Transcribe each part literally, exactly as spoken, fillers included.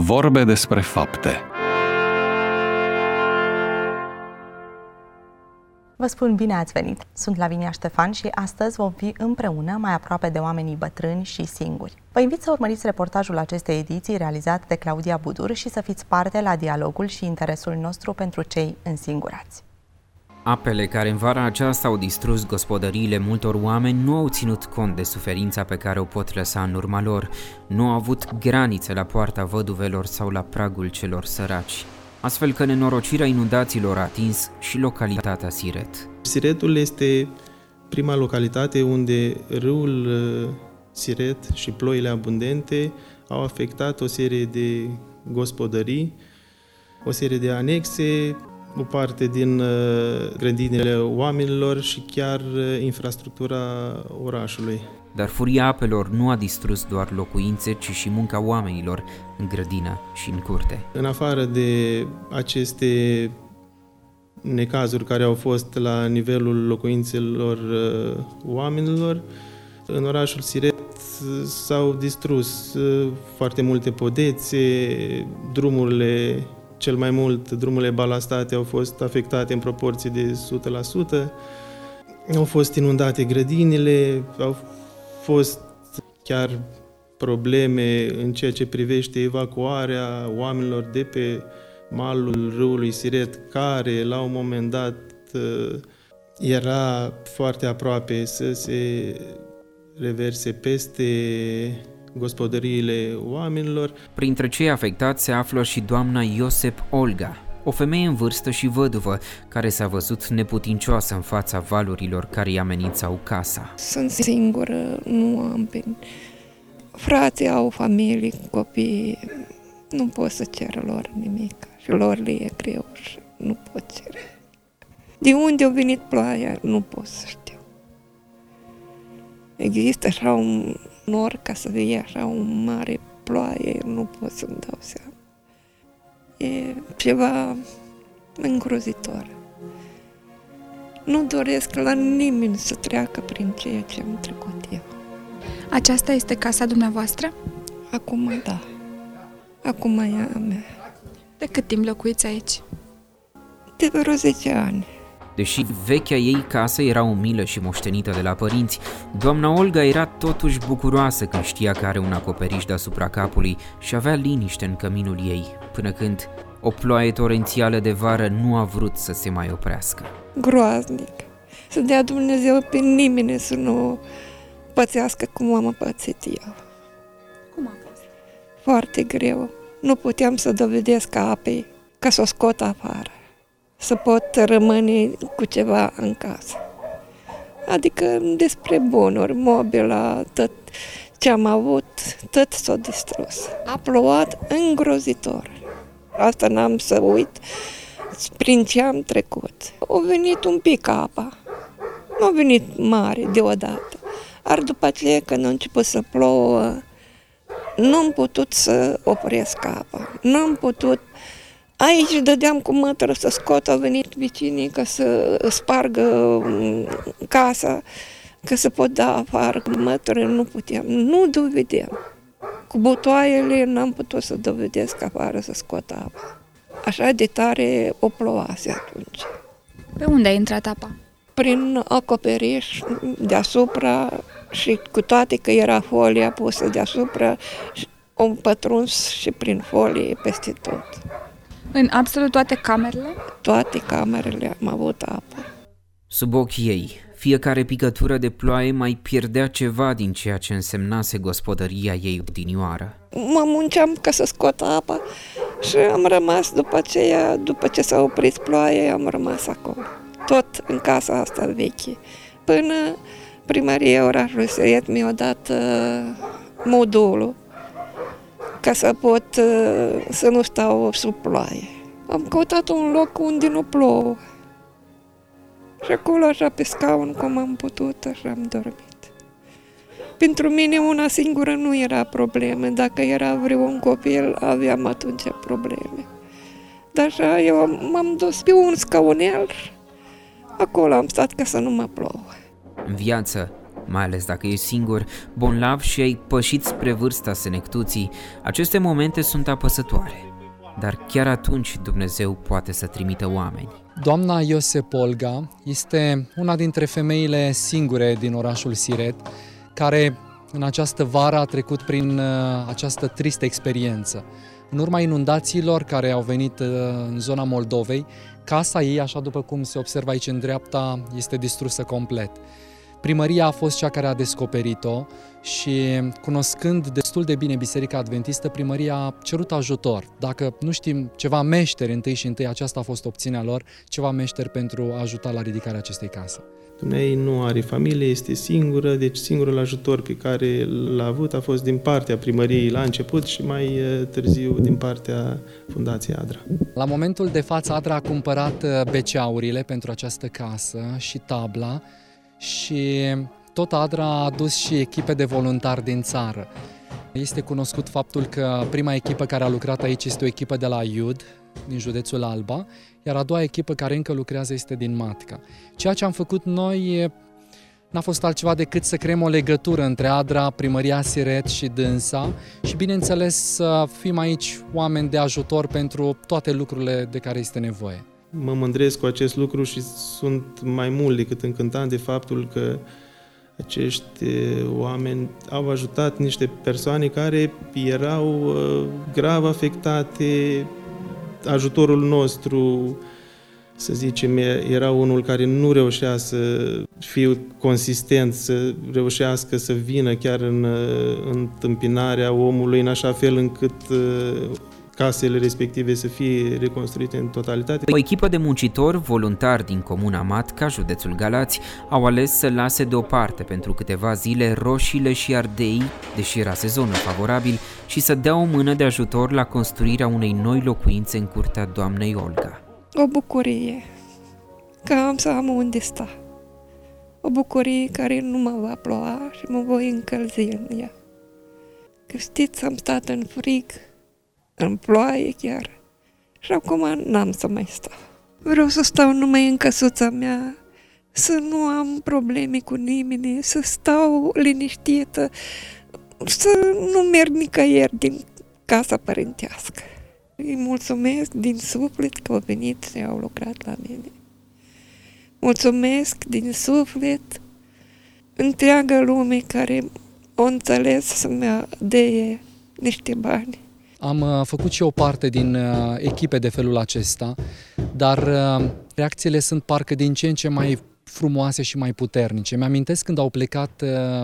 Vorbe despre fapte. Vă spun bine ați venit! Sunt Lavinia Ștefan și astăzi vom fi împreună mai aproape de oamenii bătrâni și singuri. Vă invit să urmăriți reportajul acestei ediții realizat de Claudia Budur și să fiți parte la dialogul și interesul nostru pentru cei însingurați. Apele care în vara aceasta au distrus gospodăriile multor oameni nu au ținut cont de suferința pe care o pot lăsa în urma lor, nu au avut granițe la poarta văduvelor sau la pragul celor săraci, astfel că nenorocirea inundațiilor a atins și localitatea Siret. Siretul este prima localitate unde râul Siret și ploile abundente au afectat o serie de gospodării, o serie de anexe, o parte din grădinile oamenilor și chiar infrastructura orașului. Dar furia apelor nu a distrus doar locuințe, ci și munca oamenilor în grădină și în curte. În afară de aceste necazuri care au fost la nivelul locuințelor oamenilor, în orașul Siret s-au distrus foarte multe podețe, drumurile, cel mai mult drumurile balastate au fost afectate în proporție de o sută la sută, au fost inundate grădinile, au fost chiar probleme în ceea ce privește evacuarea oamenilor de pe malul râului Siret, care la un moment dat era foarte aproape să se reverse peste gospodăriile oamenilor. Printre cei afectați se află și doamna Iosep Olga, o femeie în vârstă și văduvă, care s-a văzut neputincioasă în fața valurilor care îi amenințau casa. Sunt singură, nu am pe... Frații au familii, copii, nu pot să cer lor nimic și lor le e greu și nu pot cere. De unde a venit ploaia, nu pot să știu. Există așa un nor ca să fie așa o mare ploaie, nu pot să-mi dau seama. E ceva îngrozitor. Nu doresc la nimeni să treacă prin ceea ce am trecut eu. Aceasta este casa dumneavoastră? Acum da. Acum e a mea. De cât timp locuiți aici? De vreo zece ani. Deși vechea ei casă era umilă și moștenită de la părinți, doamna Olga era totuși bucuroasă când știa că are un acoperiș deasupra capului și avea liniște în căminul ei, până când o ploaie torențială de vară nu a vrut să se mai oprească. Groaznic. Să dea Dumnezeu pe nimeni să nu pățească cum am pățit eu. Cum a fost? Foarte greu. Nu puteam să dovedesc apei ca să o scot afară, să pot rămâne cu ceva în casă. Adică despre bunuri, mobila, tot ce am avut, tot s-a distrus. A plouat îngrozitor. Asta n-am să uit prin ce am trecut. A venit un pic apa, nu a venit mare deodată. Ar după aceea, când a început să plouă, nu am putut să opresc apa. Nu am putut. Aici dădeam cu mătură să scot, au venit vecinii ca să spargă casa, că să pot da afară cu mătură, nu puteam, nu dovedeam. Cu butoaiele n-am putut să dovedesc afară să scot apa. Așa de tare o plouase atunci. Pe unde a intrat apa? Prin acoperiș deasupra și cu toate că era folia pusă deasupra, o pătruns și prin folie peste tot. În absolut toate camerele? Toate camerele am avut apă. Sub ochii ei, fiecare picătură de ploaie mai pierdea ceva din ceea ce însemnase gospodăria ei odinioară. Mă munceam ca să scot apa și am rămas după aceea, după ce s-a oprit ploaia, am rămas acolo. Tot în casa asta veche. Până primăria orașului Siret mi-a dat uh, modulul ca să pot uh, să nu stau sub ploaie. Am căutat un loc unde nu plouă. Și acolo, așa, pe scaun, cum am putut, așa am dormit. Pentru mine una singură nu era problemă. Dacă era vreun copil, aveam atunci probleme. Dar așa, eu m-am dus pe un scaunel, acolo am stat ca să nu mă plouă. În viață, mai ales dacă ești singur, bolnav și ai pășit spre vârsta senectuții. Aceste momente sunt apăsătoare, dar chiar atunci Dumnezeu poate să trimită oameni. Doamna Iosep Olga este una dintre femeile singure din orașul Siret care în această vară a trecut prin această tristă experiență. În urma inundațiilor care au venit în zona Moldovei, casa ei, așa după cum se observă aici în dreapta, este distrusă complet. Primăria a fost cea care a descoperit-o și, cunoscând destul de bine Biserica Adventistă, primăria a cerut ajutor. Dacă nu știm, ceva meșteri întâi și întâi, aceasta a fost opțiunea lor, ceva meșteri pentru a ajuta la ridicarea acestei case. Dumnezeu nu are familie, este singură, deci singurul ajutor pe care l-a avut a fost din partea primăriei la început și mai târziu din partea Fundației Adra. La momentul de față, Adra a cumpărat B C-urile pentru această casă și tabla și tot Adra a adus și echipe de voluntari din țară. Este cunoscut faptul că prima echipă care a lucrat aici este o echipă de la Iud, din județul Alba, iar a doua echipă care încă lucrează este din Matca. Ceea ce am făcut noi n-a fost altceva decât să creăm o legătură între Adra, Primăria Siret și dânsa și, bineînțeles, să fim aici oameni de ajutor pentru toate lucrurile de care este nevoie. Mă mândresc cu acest lucru și sunt mai mult decât încântat de faptul că acești oameni au ajutat niște persoane care erau grav afectate. Ajutorul nostru, să zicem, era unul care nu reușea să fie consistent, să reușească să vină chiar în, în întâmpinarea omului, în așa fel încât casele respective să fie reconstruite în totalitate. O echipă de muncitori voluntari din comuna Matca, județul Galați, au ales să lase deoparte pentru câteva zile roșiile și ardei, deși era sezonul favorabil, și să dea o mână de ajutor la construirea unei noi locuințe în curtea doamnei Olga. O bucurie că am să am unde sta. O bucurie care nu mă va ploua și mă voi încălzi în ea. Că știți, am stat în frig, în ploaie chiar. Și acum n-am să mai stau. Vreau să stau numai în căsuța mea, să nu am probleme cu nimeni, să stau liniștită, să nu merg nicăieri din casa părintească. Îi mulțumesc din suflet că au venit și au lucrat la mine. Mulțumesc din suflet întreaga lume care o înțeles să-mi dea niște bani. Am făcut și o parte din echipe de felul acesta, dar reacțiile sunt parcă din ce în ce mai frumoase și mai puternice. Mi-amintesc când au plecat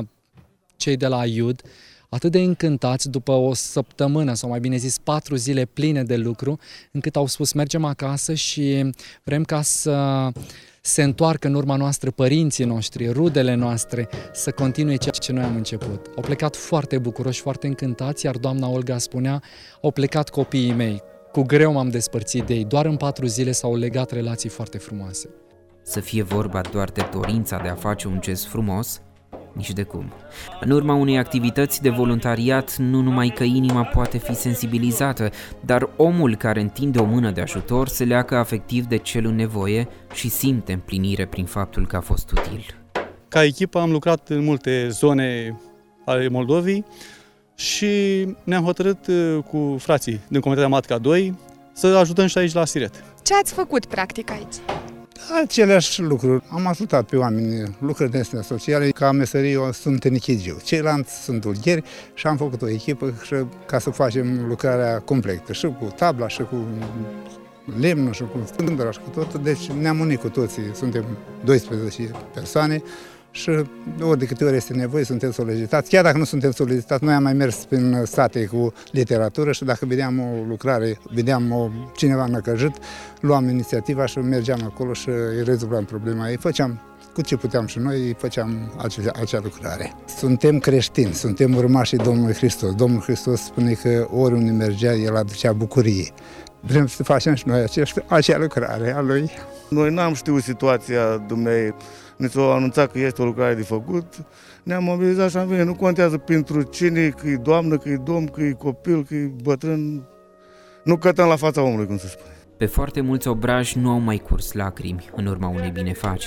cei de la Iud, atât de încântați după o săptămână, sau mai bine zis patru zile pline de lucru, încât au spus mergem acasă și vrem ca să se întoarcă în urma noastră părinții noștri, rudele noastre, să continue ceea ce noi am început. Au plecat foarte bucuroși, foarte încântați, iar doamna Olga spunea, au plecat copiii mei, cu greu m-am despărțit de ei, doar în patru zile s-au legat relații foarte frumoase. Să fie vorba doar de dorința de a face un gest frumos, nici de cum. În urma unei activități de voluntariat, nu numai că inima poate fi sensibilizată, dar omul care întinde o mână de ajutor se leacă afectiv de cel în nevoie și simte împlinire prin faptul că a fost util. Ca echipă am lucrat în multe zone ale Moldovei și ne-am hotărât cu frații din Comunitatea Matca doi să ajutăm și aici la Siret. Ce ați făcut practic aici? Aceleași lucruri. Am ajutat pe oameni, lucrări de astea sociale, ca meserie eu sunt tenichigiu. Ceilalți sunt ulgheri și am făcut o echipă și, ca să facem lucrarea completă, și cu tabla, și cu lemnul, și cu stândăra, și cu tot. Deci ne-am unit cu toții, suntem doisprezece persoane și ori de câte ori este nevoie suntem solicitați. Chiar dacă nu suntem solicitați, noi am mai mers prin sate cu literatură și dacă vedeam o lucrare, vedeam o, cineva năcăjit, luam inițiativa și mergeam acolo și îi rezolvam problema. Îi făceam cu ce puteam și noi, îi făceam acea, acea lucrare. Suntem creștini, suntem urmașii Domnului Hristos. Domnul Hristos spune că oriunde mergea, El aducea bucurie. Vrem să facem și noi acești, acea lucrare a Lui. Noi n-am știut situația Dumnezeu. Ne s-au anunțat că este o lucrare de făcut, ne-am mobilizat și am venit. Nu contează pentru cine, că e doamnă, că e domn, că e copil, că e bătrân. Nu cătăm la fața omului, cum se spune. Pe foarte mulți obraji nu au mai curs lacrimi în urma unei binefaceri.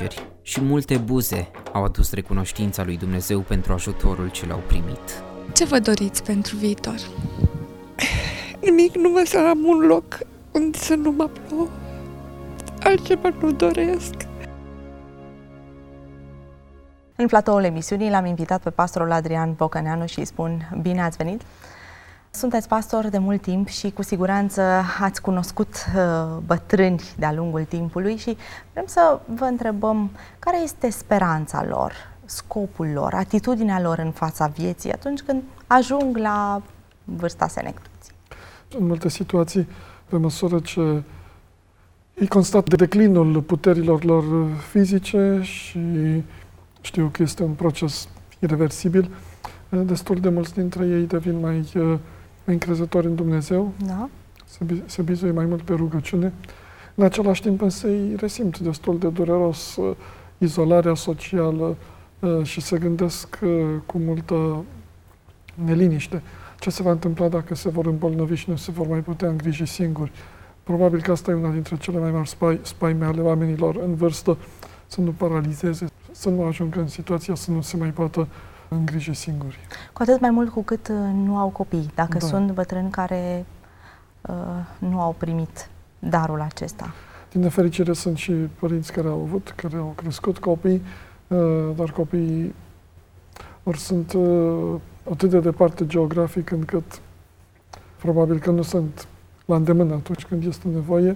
Și multe buze au adus recunoștința lui Dumnezeu pentru ajutorul ce l-au primit. Ce vă doriți pentru viitor? Nimic, numai să am un loc unde să nu mă plouă. Altceva nu doresc. În platoul emisiunii l-am invitat pe pastorul Adrian Bocăneanu și îi spun bine ați venit. Sunteți pastor de mult timp și cu siguranță ați cunoscut uh, bătrâni de-a lungul timpului și vrem să vă întrebăm care este speranța lor, scopul lor, atitudinea lor în fața vieții atunci când ajung la vârsta senectuții. În multe situații, pe măsură ce ei constat de declinul puterilor lor fizice și știu că este un proces irreversibil, destul de mulți dintre ei devin mai, mai încrezători în Dumnezeu, da. se, se bizuie mai mult pe rugăciune. În același timp însă îi resimt destul de dureros izolarea socială și se gândesc cu multă neliniște ce se va întâmpla dacă se vor îmbolnăvi și nu se vor mai putea îngriji singuri. Probabil că asta e una dintre cele mai mari spai, spaime ale oamenilor în vârstă, să nu paralizeze, să nu ajungă în situația să nu se mai poată îngriji singuri. Cu atât mai mult cu cât nu au copii, dacă da. sunt bătrâni care uh, nu au primit darul acesta. Din nefericire sunt și părinți care au avut, care au crescut copii, uh, dar copiii ori sunt uh, atât de departe geografic încât probabil că nu sunt la îndemână atunci când este nevoie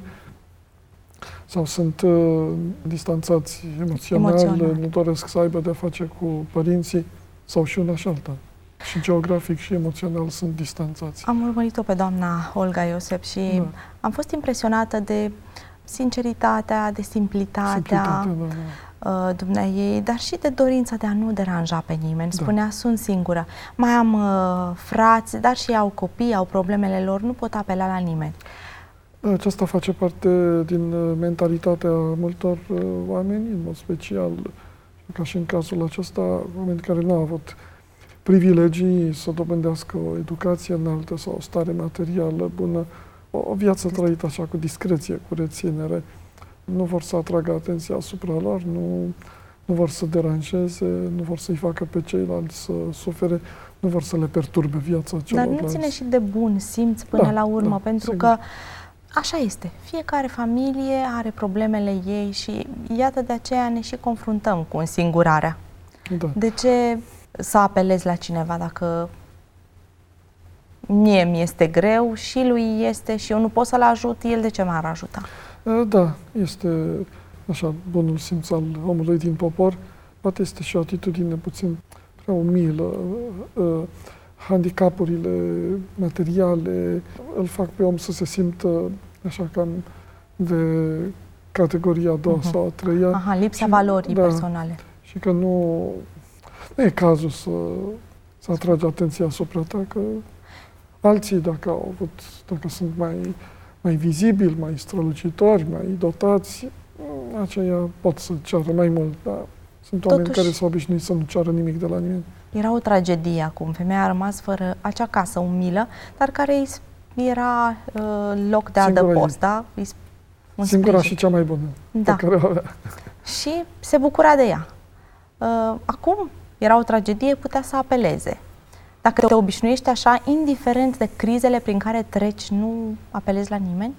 sau sunt uh, distanțați emoțional, emoțional, nu doresc să aibă de-a face cu părinții sau și una și alta. Și geografic și emoțional sunt distanțați. Am urmărit-o pe doamna Olga Iosep și da. am fost impresionată de sinceritatea, de simplitatea, simplitatea da, da. dumneaei, dar și de dorința de a nu deranja pe nimeni. Spunea, da. sunt singură. Mai am uh, frați, dar și au copii, au problemele lor, nu pot apela la nimeni. Aceasta face parte din mentalitatea multor uh, oameni, în mod special, ca și în cazul acesta, oameni care nu au avut privilegii să dobândească o educație înaltă sau o stare materială bună, o, o viață trăită așa cu discreție, cu reținere. Nu vor să atragă atenția asupra lor, nu, nu vor să deranjeze, nu vor să-i facă pe ceilalți să sufere, nu vor să le perturbe viața celorlalți. Dar nu ține și de bun simț până da, la urmă, da, pentru sigur. că așa este. Fiecare familie are problemele ei și iată de aceea ne și confruntăm cu însingurarea. Da. De ce să apelezi la cineva dacă mie mi este greu și lui este și eu nu pot să-l ajut, el de ce m-ar ajuta? Da, este așa bunul simț al omului din popor. Poate este și o atitudine puțin prea umilă. Handicapurile materiale îl fac pe om să se simtă așa cam de categoria a doua uh-huh. sau a treia. Aha, lipsa și, valorii da, personale. Și că nu, nu e cazul să, să atragi atenția asupra ta, că alții, dacă au avut, dacă sunt mai, mai vizibili, mai strălucitori, mai dotați, aceia pot să ceară mai mult, dar sunt oameni Totuși, care s-au obișnuit să nu ceară nimic de la nimeni. Era o tragedie acum. Femeia a rămas fără acea casă umilă, dar care era uh, loc de adăpost, da? Un Singura sprijin. și cea mai bună da. pe care o avea. Și se bucura de ea. Uh, acum era o tragedie, putea să apeleze. Dacă te obișnuiești așa, indiferent de crizele prin care treci, nu apelezi la nimeni?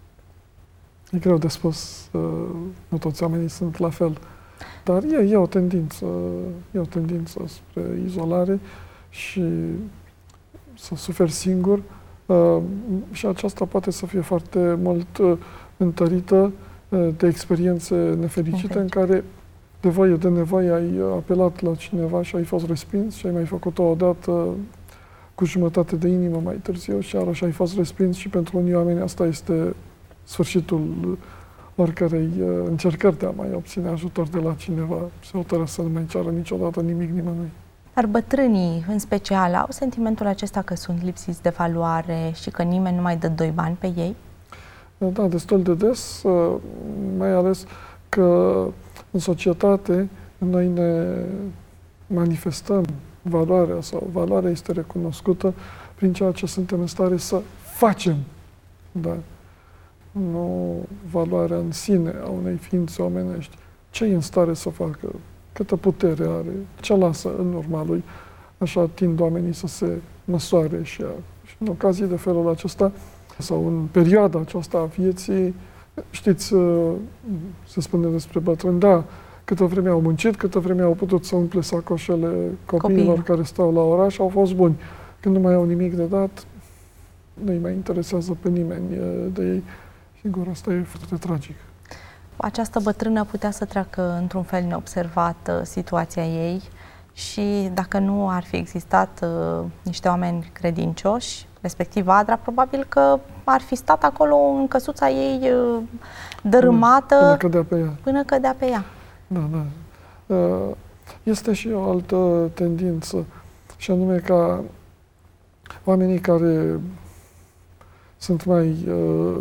E greu de spus, uh, nu toți oamenii sunt la fel. Dar e, e o tendință, e o tendință spre izolare și să suferi singur. Uh, și aceasta poate să fie foarte mult uh, întărită uh, de experiențe nefericite okay. în care de voie, de nevoie ai apelat la cineva și ai fost respins și ai mai făcut-o odată cu jumătate de inimă mai târziu și iarăși ai fost respins și pentru unii oameni asta este sfârșitul oricărei încercări de a mai obține ajutor de la cineva. Se hotără să nu mai ceară niciodată nimic nimănui. Dar bătrânii, în special, au sentimentul acesta că sunt lipsiți de valoare și că nimeni nu mai dă doi bani pe ei? Da, destul de des, mai ales că în societate noi ne manifestăm valoarea sau valoarea este recunoscută prin ceea ce suntem în stare să facem. Da. Nu valoarea în sine a unei ființe omenești, ce e în stare să facă, câtă putere are, ce lasă în urma lui. Așa tind oamenii să se măsoare și, a, și în ocazii de felul acesta sau în perioada aceasta a vieții, știți, se spune despre bătrâni, da, câtă vreme au muncit, câtă vreme au putut să umple sacoșele copiilor Copii. care stau la oraș, au fost buni. Când nu mai au nimic de dat, nu-i mai interesează pe nimeni de ei. Sigur, asta e foarte tragic. Această bătrână putea să treacă într-un fel neobservat situația ei și dacă nu ar fi existat uh, niște oameni credincioși, respectiv Adra, probabil că ar fi stat acolo în căsuța ei uh, dărâmată până, până cădea pe ea. Până cădea pe ea. Da, da. Uh, este și o altă tendință, și anume ca oamenii care sunt mai, uh,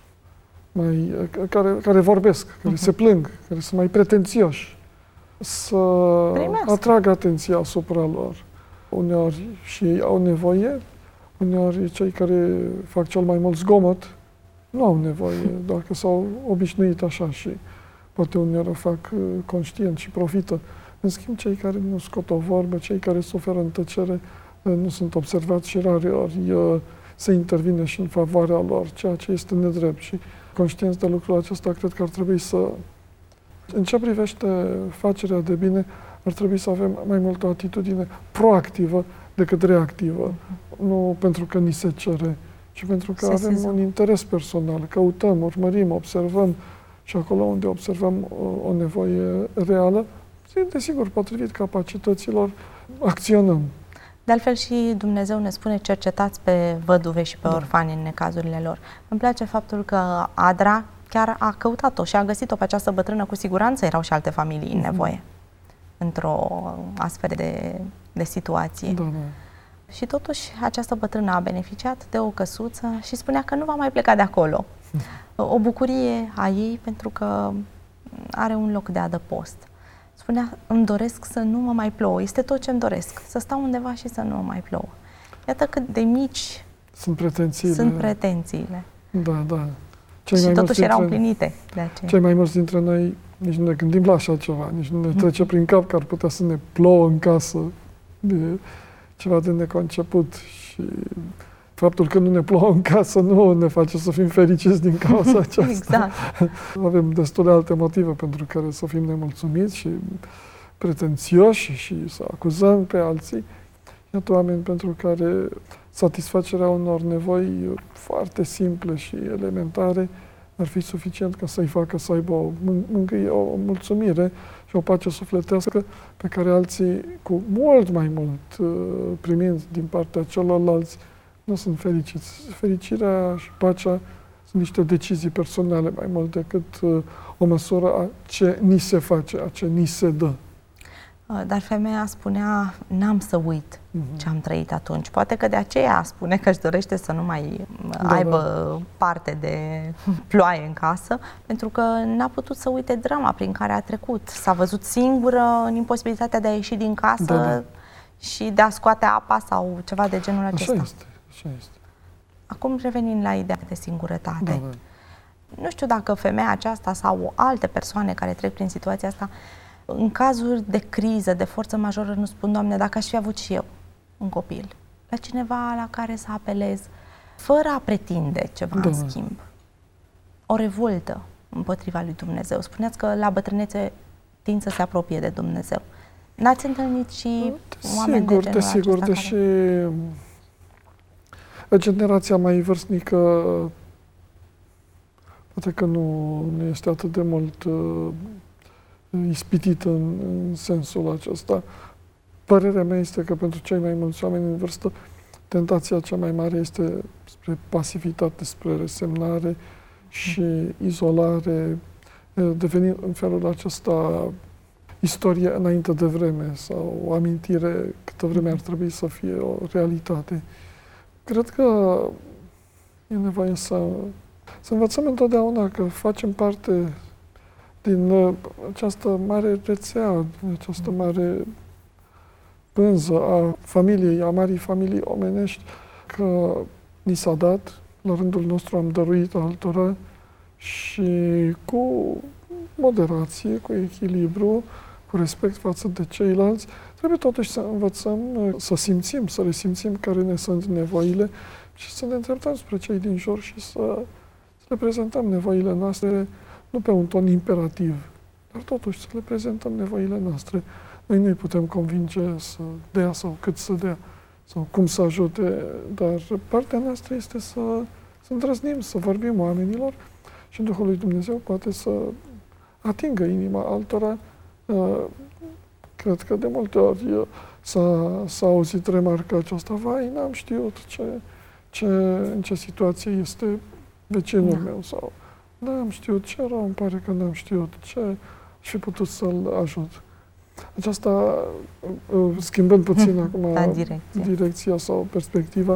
mai uh, care, care vorbesc, care uh-huh. se plâng, care sunt mai pretențioși, să Primească. atragă atenția asupra lor. Uneori și ei au nevoie, uneori cei care fac cel mai mult zgomot nu au nevoie, doar că s-au obișnuit așa și poate uneori o fac conștient și profită. În schimb, cei care nu scot o vorbă, cei care suferă în tăcere, nu sunt observați și rare ori se intervine și în favoarea lor, ceea ce este nedrept. Și conștienți de lucrul acesta, cred că ar trebui să... În ce privește facerea de bine, ar trebui să avem mai mult o atitudine proactivă decât reactivă. Nu pentru că ni se cere, ci pentru că avem Sesizăm. un interes personal. Căutăm, urmărim, observăm și acolo unde observăm o, o nevoie reală, desigur, potrivit capacităților, acționăm. De altfel și Dumnezeu ne spune: cercetați pe văduve și pe da. orfani în necazurile lor. Îmi place faptul că Adra chiar a căutat-o și a găsit-o pe această bătrână. Cu siguranță erau și alte familii în nevoie într-o astfel de, de situație. Da, da. Și totuși această bătrână a beneficiat de o căsuță și spunea că nu va mai pleca de acolo. O bucurie a ei pentru că are un loc de adăpost. Spunea: îmi doresc să nu mă mai plouă. Este tot ce îmi doresc. Să stau undeva și să nu mă mai plouă. Iată cât de mici sunt pretențiile. Sunt pretențiile. Da, da. Cei și mai totuși dintre, erau împlinite de aceea. Cei mai mulți dintre noi nici nu ne gândim la așa ceva, nici nu ne trece prin cap că ar putea să ne plouă în casă. E ceva de neconceput și faptul că nu ne plouă în casă nu ne face să fim fericiți din cauza aceasta. Exact. Avem destule alte motive pentru care să fim nemulțumiți și pretențioși și să acuzăm pe alții. Iată oameni pentru care satisfacerea unor nevoi foarte simple și elementare ar fi suficient ca să-i facă să aibă o mângâie, o mulțumire și o pace sufletească pe care alții, cu mult mai mult primind din partea celorlalți, nu sunt fericiți. Fericirea și pacea sunt niște decizii personale mai mult decât o măsură a ce ni se face, a ce ni se dă. Dar femeia spunea: n-am să uit uh-huh. ce am trăit atunci. Poate că de aceea spune că își dorește să nu mai da, aibă da. parte de ploaie în casă, pentru că n-a putut să uite drama prin care a trecut. S-a văzut singură în imposibilitatea de a ieși din casă da, da. și de a scoate apa sau ceva de genul acesta. Așa este, așa este. Acum revenind la ideea de singurătate. Da, da. Nu știu dacă femeia aceasta sau alte persoane care trec prin situația asta, în cazuri de criză, de forță majoră, nu spun: Doamne, dacă aș fi avut și eu un copil, la cineva la care să apelez, fără a pretinde ceva da. în schimb. O revoltă împotriva lui Dumnezeu. Spuneați că la bătrânețe tind să se apropie de Dumnezeu. N-ați întâlnit și de oameni sigur, de genul de sigur, acesta deși care... generația mai vârstnică poate că nu, nu este atât de mult uh, ispitită în, în sensul acesta. Părerea mea este că pentru cei mai mulți oameni în vârstă, tentația cea mai mare este spre pasivitate, spre resemnare și izolare, devenind în felul acesta istorie înainte de vreme sau o amintire câtă vreme ar trebui să fie o realitate. Cred că e nevoie să, să învățăm întotdeauna că facem parte din această mare rețea, această mare pânză a familiei, a marii familii omenești, că ni s-a dat, la rândul nostru am dăruit altora și cu moderație, cu echilibru, cu respect față de ceilalți. Trebuie totuși să învățăm, să simțim, să resimțim care ne sunt nevoile și să ne îndreptăm spre cei din jur și să, să le prezentăm nevoile noastre, nu pe un ton imperativ, dar totuși să le prezentăm nevoile noastre. Noi nu-i putem convinge să dea sau cât să dea sau cum să ajute, dar partea noastră este să, să îndrăznim, să vorbim oamenilor și Duhul lui Dumnezeu poate să atingă inima altora. Cred că de multe ori s-a, s-a auzit remarca aceasta, vai, n-am știut ce, ce, în ce situație este vecinul da. meu sau n-am știut ce rău, îmi pare că n-am știut ce aș fi putut să-l ajut. Aceasta, schimbând puțin acum da, direcție. direcția sau perspectiva,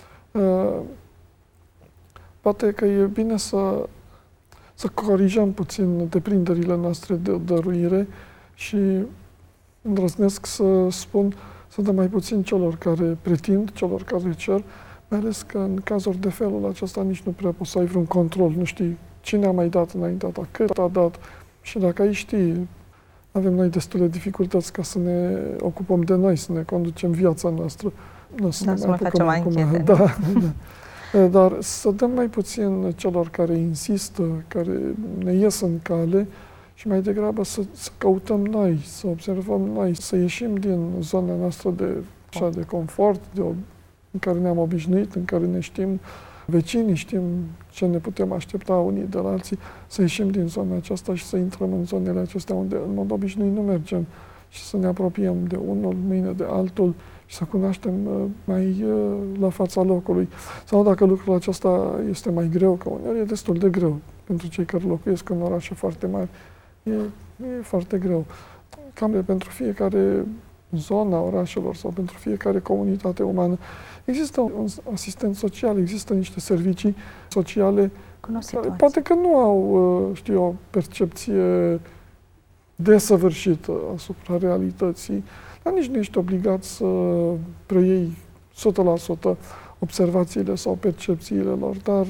poate că e bine să, să corijăm puțin deprinderile noastre de dăruire și îndrăznesc să spun să dăm mai puțin celor care pretind, celor care cer, mai ales că în cazuri de felul acesta nici nu prea poți să ai vreun control, nu știi cine a mai dat înaintea ta, cât a dat și dacă ai știi, avem noi destule dificultăți ca să ne ocupăm de noi, să ne conducem viața noastră. Nu să da, ne să mai mai facem anchete. Da, da. Dar să dăm mai puțin celor care insistă, care ne ies în cale și mai degrabă să, să căutăm noi, să observăm noi, să ieșim din zona noastră de, așa, de confort, de, în care ne-am obișnuit, în care ne știm vecinii, știm ce ne putem aștepta unii de la alții, să ieșim din zona aceasta și să intrăm în zonele acestea unde în mod obișnuit nu mergem și să ne apropiem de unul, mâine de altul și să cunoaștem mai la fața locului. Sau dacă lucrul acesta este mai greu, că uneori e destul de greu pentru cei care locuiesc în orașe foarte mari, e, e foarte greu. Cam de pentru fiecare zona orașelor sau pentru fiecare comunitate umană există un asistent social, există niște servicii sociale care poate că nu au, știu, o percepție desăvârșită asupra realității, dar nici nu ești obligat să preiei o sută la sută observațiile sau percepțiile lor, dar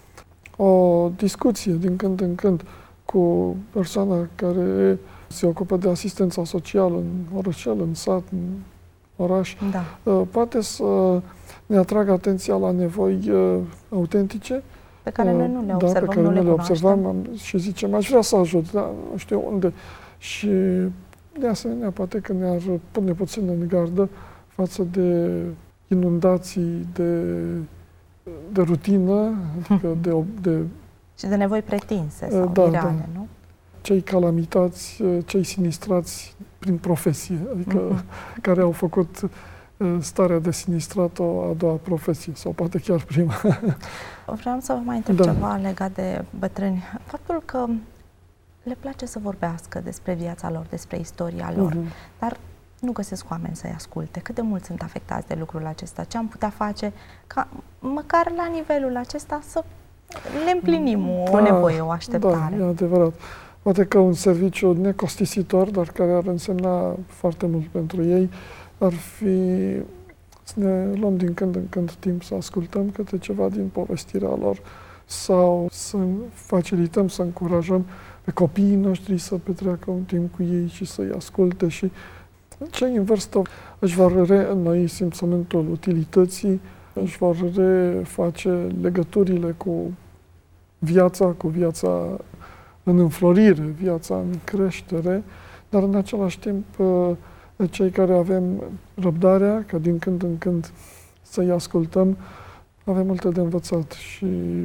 o discuție din când în când cu persoana care se ocupă de asistența socială în orășel, în sat, în oraș, da. poate să ne atragă atenția la nevoi autentice pe care noi nu le da, observăm, pe care nu le, le observam și zicem, aș vrea să ajut, dar nu știu unde. Și de asemenea, poate că ne-ar pune puțin în gardă față de inundații de, de rutină, adică de, de... Și de nevoi pretinse sau da, ireale, da. nu? Cei calamitați, cei sinistrați prin profesie, adică uh-huh. care au făcut starea de sinistrat o a doua profesie, sau poate chiar prima. Vreau să vă mai întreb da. ceva legat de bătrâni. Faptul că le place să vorbească despre viața lor, despre istoria lor, uh-huh. dar nu găsesc oameni să-i asculte. Cât de mult sunt afectați de lucrul acesta? Ce am putea face ca măcar la nivelul acesta să le împlinim da, o nevoie, o așteptare? Da, e adevărat. Poate că un serviciu necostisitor, dar care ar însemna foarte mult pentru ei, ar fi să ne luăm din când în când timp să ascultăm câte ceva din povestirea lor sau să facilităm, să încurajăm pe copiii noștri să petreacă un timp cu ei și să-i asculte și cei în vârstă își vor reînnoi simțământul utilității, își vor reface legăturile cu viața, cu viața în înflorire, viața în creștere, dar în același timp cei care avem răbdarea, ca din când în când să-i ascultăm, avem multe de învățat și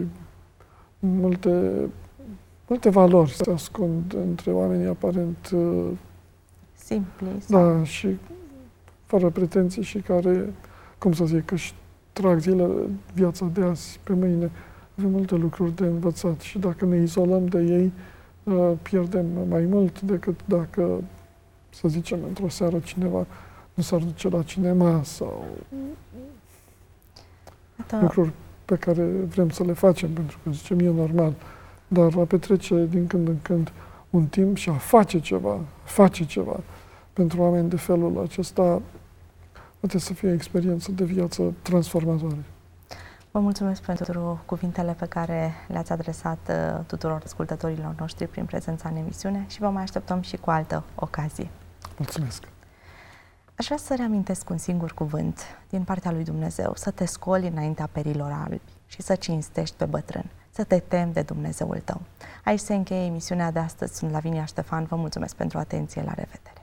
multe, multe valori se ascund între oamenii aparent simpli. Da, și fără pretenții și care, cum să zic, își trag zile, viața de azi pe mâine. Avem multe lucruri de învățat și dacă ne izolăm de ei, pierdem mai mult decât dacă, să zicem, într-o seară cineva nu s-ar duce la cinema sau da. lucruri pe care vrem să le facem, pentru că, zicem, e normal. Dar a petrece din când în când un timp și a face ceva, face ceva pentru oameni de felul acesta, poate să fie o experiență de viață transformatoare. Vă mulțumesc pentru cuvintele pe care le-ați adresat tuturor ascultătorilor noștri prin prezența în emisiune și vă mai așteptăm și cu altă ocazie. Mulțumesc! Aș vrea să reamintesc un singur cuvânt din partea lui Dumnezeu, să te scoli înaintea perilor albi și să cinstești pe bătrân, să te temi de Dumnezeul tău. Aici se încheie emisiunea de astăzi. Sunt Lavinia Ștefan, vă mulțumesc pentru atenție, la revedere!